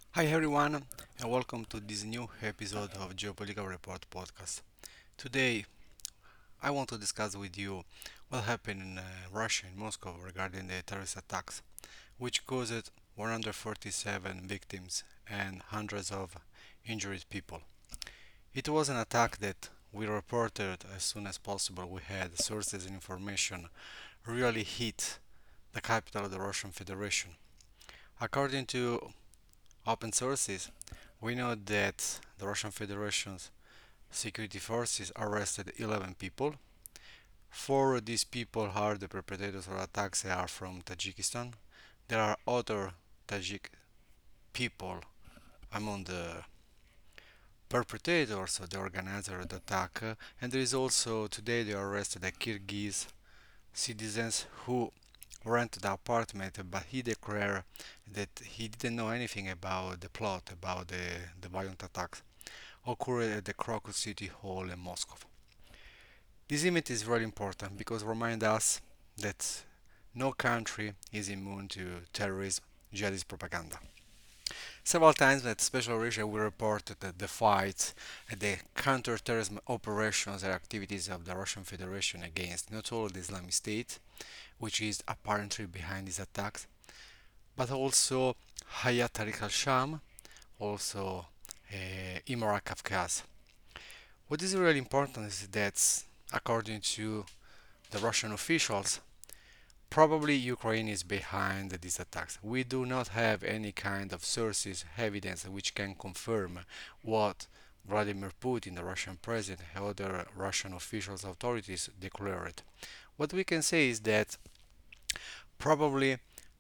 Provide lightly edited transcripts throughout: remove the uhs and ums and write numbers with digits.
Hi everyone, and welcome to this new episode of Geopolitical Report podcast. Today, I want to discuss with you what happened in Russia and Moscow regarding the terrorist attacks, which caused 147 victims and hundreds of injured people. It was an attack that we reported as soon as possible. We had sources and information really hit the capital of the Russian Federation. According to open sources, we know that the Russian Federation's security forces arrested 11 people. Four of these people are the perpetrators of attacks. They are from Tajikistan. There are other Tajik people among the perpetrators or the organizer of the attack. And there is also today they arrested a Kyrgyz citizens who rented the apartment, but he declared that he didn't know anything about the plot, about the violent attacks occurred at the Krakow City Hall in Moscow. This image is very important because it reminds us that no country is immune to terrorism, jihadist propaganda. Several times at Special Region we reported that the fights and the counter-terrorism operations and activities of the Russian Federation against not only the Islamic State, which is apparently behind these attacks, but also Hayat Tariq al-Sham, also Imara Kafkaz. What is really important is that, according to the Russian officials, probably Ukraine is behind these attacks. We do not have any kind of sources, evidence which can confirm what Vladimir Putin, the Russian president, and other Russian officials, authorities declared. What we can say is that probably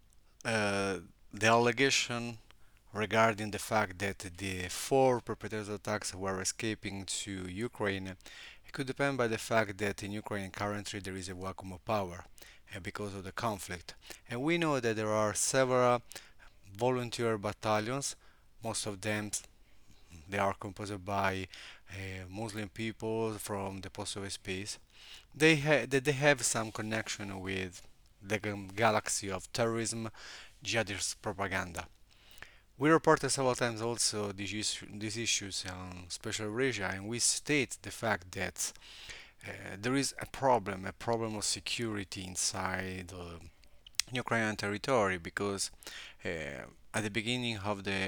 the allegation regarding the fact that the four perpetrators of attacks were escaping to Ukraine, it could depend by the fact that in Ukraine currently there is a vacuum of power because of the conflict. And we know that there are several volunteer battalions, most of them they are composed by Muslim people from the post-Soviet space. They have some connection with the galaxy of terrorism, jihadist propaganda. We reported several times also these issues on Special Asia, and we state the fact that there is a problem of security inside Ukrainian territory because at the beginning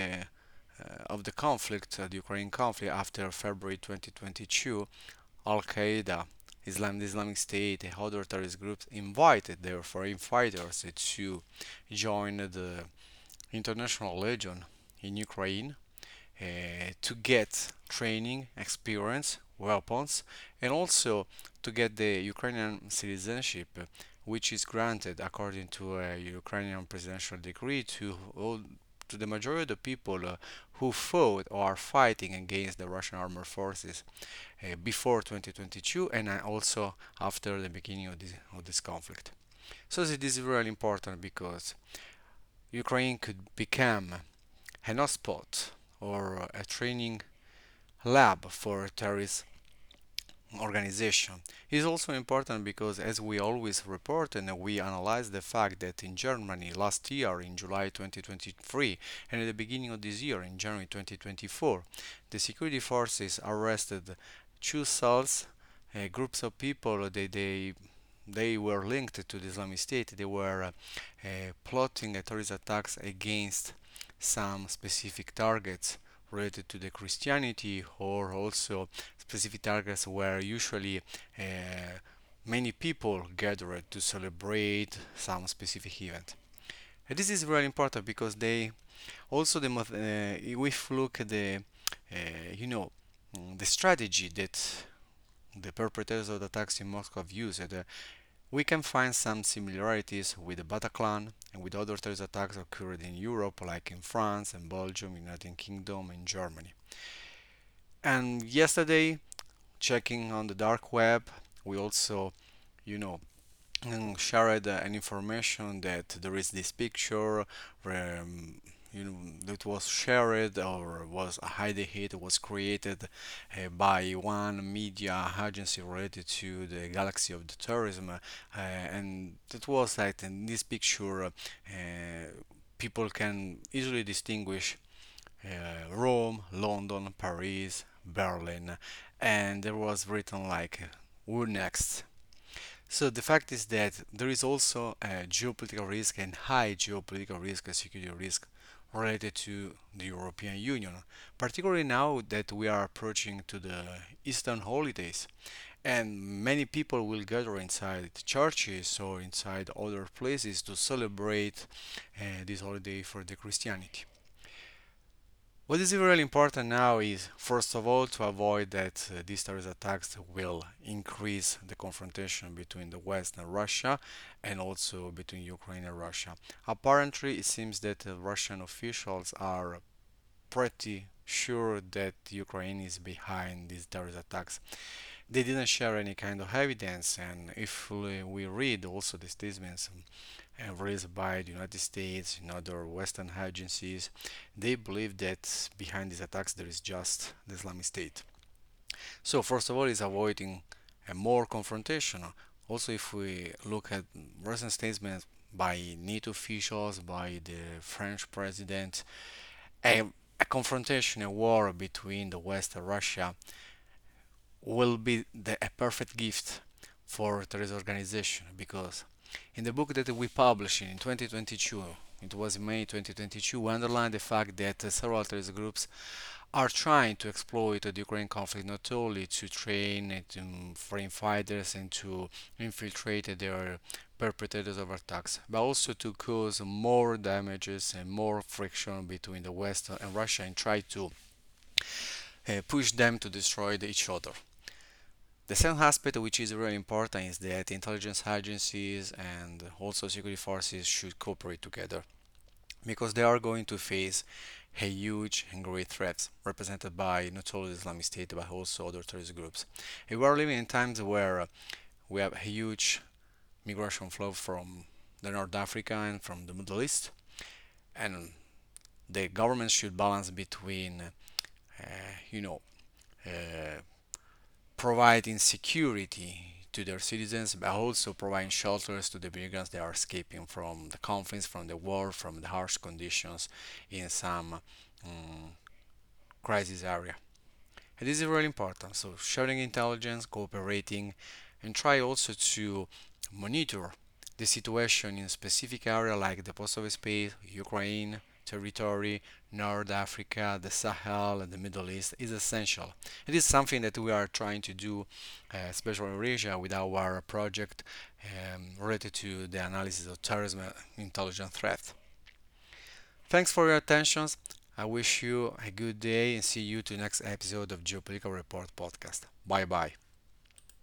of the conflict, the Ukrainian conflict after February 2022, Al Qaeda, the Islamic State, and other terrorist groups invited their foreign fighters to join the International Legion in Ukraine to get training, experience, weapons, and also to get the Ukrainian citizenship, which is granted according to a Ukrainian presidential decree to all to the majority of the people who fought or are fighting against the Russian armed forces before 2022 and also after the beginning of this conflict. So this is really important because Ukraine could become an hotspot or a training lab for terrorist organization. It is also important because as we always report and we analyze the fact that in Germany last year in July 2023 and at the beginning of this year in January 2024 the security forces arrested two cells, groups of people they were linked to the Islamic State. They were plotting terrorist attacks against some specific targets related to the Christianity or also specific targets where usually many people gathered to celebrate some specific event. And this is very important because they also if we look at the you know the strategy that the perpetrators of the attacks in Moscow have used, we can find some similarities with the Bataclan and with other terrorist attacks occurred in Europe, like in France and Belgium, United Kingdom, and Germany. And yesterday, checking on the dark web, we also, you know, shared an information that there is this picture where that was shared or was a hiding hit was created by one media agency related to the galaxy of the tourism and it was like in this picture people can easily distinguish Rome, London, Paris, Berlin, and there was written like who next. So the fact is that there is also a geopolitical risk and high geopolitical risk and security risk related to the European Union, particularly now that we are approaching to the Eastern holidays and many people will gather inside churches or inside other places to celebrate this holiday for the Christianity. What is really important now is, first of all, to avoid that these terrorist attacks will increase the confrontation between the West and Russia and also between Ukraine and Russia. Apparently, it seems that Russian officials are pretty sure that Ukraine is behind these terrorist attacks. They didn't share any kind of evidence, and if we read also the statements released by the United States and other Western agencies, they believe that behind these attacks there is just the Islamic State. So first of all, is avoiding a more confrontation. Also, if we look at recent statements by NATO officials, by the French president, a, a confrontation, a war between the West and Russia will be a perfect gift for terrorist organization because in the book that we published in 2022, it was May 2022, we underlined the fact that several terrorist groups are trying to exploit the Ukraine conflict not only to train and to foreign fighters and to infiltrate their perpetrators of attacks, but also to cause more damages and more friction between the West and Russia and try to push them to destroy each other. The second aspect, which is really important, is that intelligence agencies and also security forces should cooperate together because they are going to face a huge and great threats represented by not only the Islamic State but also other terrorist groups. And we are living in times where we have a huge migration flow from the North Africa and from the Middle East, and the government should balance between, you know, uh, providing security to their citizens, but also providing shelters to the migrants that are escaping from the conflicts, from the war, from the harsh conditions in some crisis area. And this is really important. So sharing intelligence, cooperating, and try also to monitor the situation in a specific area like the post-Soviet space, Ukraine, territory, North Africa, the Sahel, and the Middle East is essential. It is something that we are trying to do, especially in Asia, with our project related to the analysis of terrorism intelligence threat. Thanks for your attention. I wish you a good day and see you to the next episode of Geopolitical Report podcast. Bye bye.